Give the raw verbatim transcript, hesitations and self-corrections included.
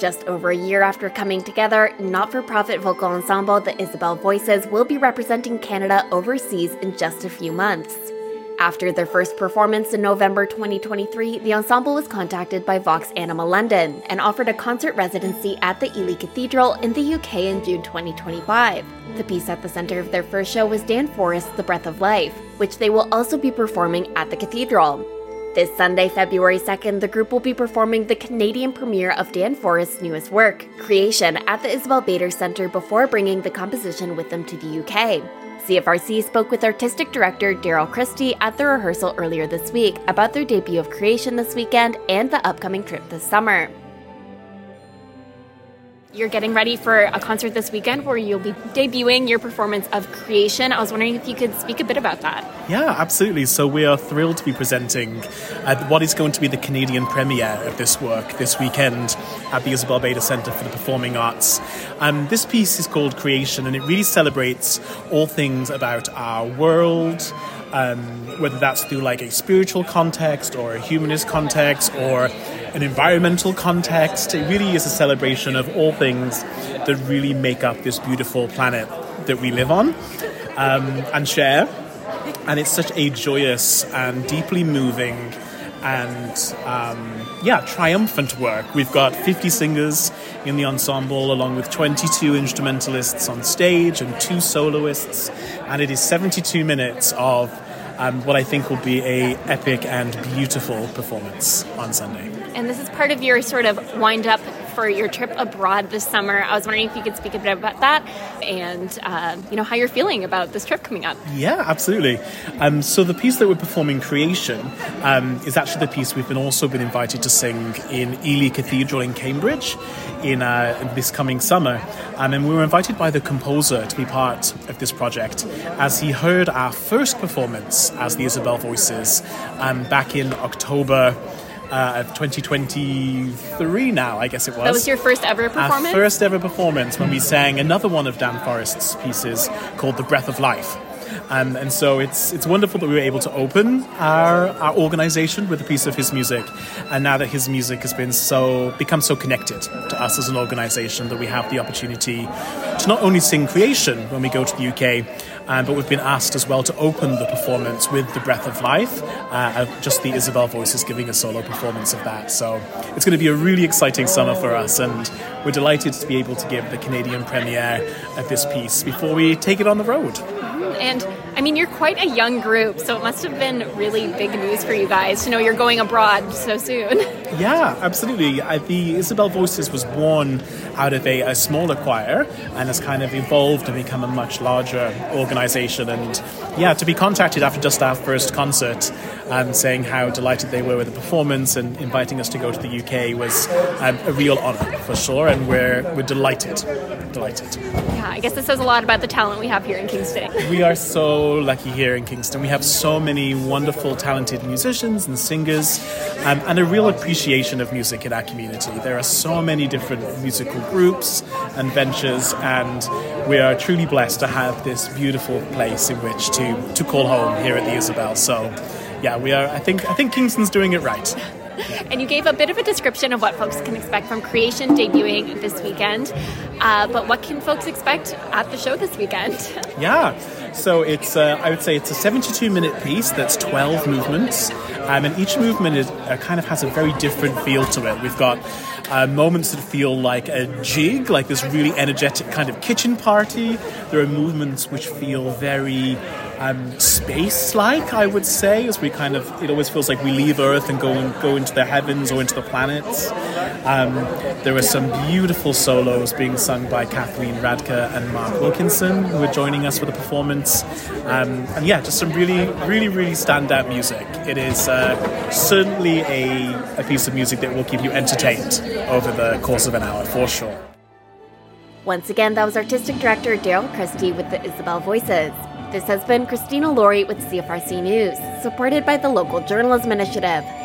Just over a year after coming together, not-for-profit vocal ensemble the Isabelle Voices will be representing Canada overseas in just a few months. After their first performance in November twenty twenty-three, the ensemble was contacted by Vox Anima London and offered a concert residency at the Ely Cathedral in the U K in June twenty twenty-five. The piece at the center of their first show was Dan Forrest's The Breath of Life, which they will also be performing at the Cathedral. This Sunday, February second, the group will be performing the Canadian premiere of Dan Forrest's newest work, Creation, at the Isabel Bader Centre before bringing the composition with them to the U K. C F R C spoke with artistic director Daryl Christie at the rehearsal earlier this week about their debut of Creation this weekend and the upcoming trip this summer. You're getting ready for a concert this weekend where you'll be debuting your performance of Creation. I was wondering if you could speak a bit about that. Yeah, absolutely. So we are thrilled to be presenting at what is going to be the Canadian premiere of this work this weekend at the Isabel Bader Centre for the Performing Arts. Um, this piece is called Creation, and it really celebrates all things about our world, um, whether that's through like a spiritual context or a humanist context or an environmental context. It really is a celebration of all things that really make up this beautiful planet that we live on um, and share. And it's such a joyous and deeply moving and, um, yeah, triumphant work. We've got fifty singers in the ensemble, along with twenty-two instrumentalists on stage and two soloists. And it is seventy-two minutes of um, what I think will be a epic and beautiful performance on Sunday. And this is part of your sort of wind-up for your trip abroad this summer. I was wondering if you could speak a bit about that and, uh, you know, how you're feeling about this trip coming up. Yeah, absolutely. Um, so the piece that we're performing, Creation, um, is actually the piece we've been also been invited to sing in Ely Cathedral in Cambridge in uh, this coming summer. Um, and we were invited by the composer to be part of this project as he heard our first performance as the Isabelle Voices um, back in October Uh, of twenty twenty-three now, I guess it was. That was your first ever performance? Our first ever performance when we sang another one of Dan Forrest's pieces called The Breath of Life. Um, and so it's it's wonderful that we were able to open our, our organisation with a piece of his music. And now that his music has been so become so connected to us as an organisation, that we have the opportunity to not only sing Creation when we go to the U K, um, but we've been asked as well to open the performance with The Breath of Life, uh, of just the Isabelle Voices giving a solo performance of that. So it's going to be a really exciting summer for us, and we're delighted to be able to give the Canadian premiere of this piece before we take it on the road. And, I mean, you're quite a young group, so it must have been really big news for you guys to know you're going abroad so soon. Yeah, absolutely. Uh, the Isabelle Voices was born out of a, a smaller choir and has kind of evolved and become a much larger organisation. And, yeah, to be contacted after just our first concert and saying how delighted they were with the performance and inviting us to go to the U K was um, a real honour, for sure, and we're, we're delighted. Delighted. Yeah, I guess this says a lot about the talent we have here in Kingston. We are so lucky here in Kingston. We have so many wonderful, talented musicians and singers, um, and a real appreciation of music in our community. There are so many different musical groups and ventures, and we are truly blessed to have this beautiful place in which to, to call home here at the Isabelle. So, yeah, we are. I think I think Kingston's doing it right. And you gave a bit of a description of what folks can expect from Creation debuting this weekend. Uh, but what can folks expect at the show this weekend? Yeah, so it's uh, I would say it's a seventy-two minute piece that's twelve movements, um, and each movement is uh, kind of has a very different feel to it. We've got uh, moments that feel like a jig, like this really energetic kind of kitchen party. There are movements which feel very Um, space-like, I would say, as we kind of, it always feels like we leave Earth and go and go into the heavens or into the planets. Um, there are some beautiful solos being sung by Kathleen Radke and Mark Wilkinson, who are joining us for the performance. Um, and yeah, just some really, really, really standout music. It is uh, certainly a, a piece of music that will keep you entertained over the course of an hour, for sure. Once again, that was Artistic Director Daryl Christie with the Isabelle Voices. This has been Christina Laurie with C F R C News, supported by the Local Journalism Initiative.